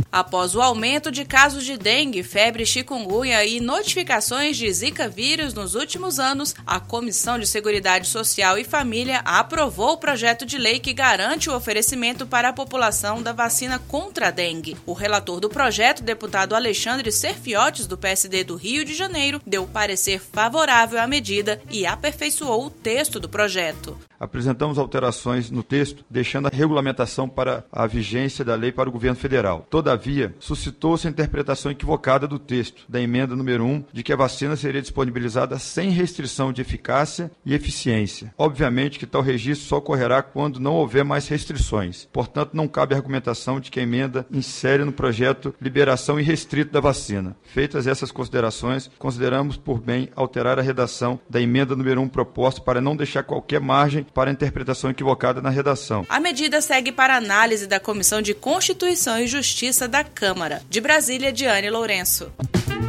Após o aumento de casos de dengue, febre, chikungunya e notificações de Zika vírus nos últimos anos, a Comissão de Seguridade Social e Família aprovou o projeto de lei que garante o oferecimento para a população da vacina contra a dengue. O relator do projeto, deputado Alexandre Serfiotis, do PSD do Rio de Janeiro, deu parecer favorável à medida e aperfeiçoou o texto do projeto. Apresentamos alterações no texto, deixando a regulamentação para a vigência da lei para o governo federal. Todavia, suscitou-se a interpretação equivocada do texto da emenda número 1 de que a vacina seria disponibilizada sem restrição de eficácia e eficiência. Obviamente que tal registro só ocorrerá quando não houver mais restrições. Portanto, não cabe a argumentação de que a emenda insere no projeto liberação irrestrita da vacina. Feitas essas considerações, consideramos por bem alterar a redação da emenda número 1 proposta para não deixar qualquer margem para a interpretação equivocada na redação. A medida segue para análise da Comissão de Constituição e Justiça da Câmara. De Brasília, Diane Lourenço.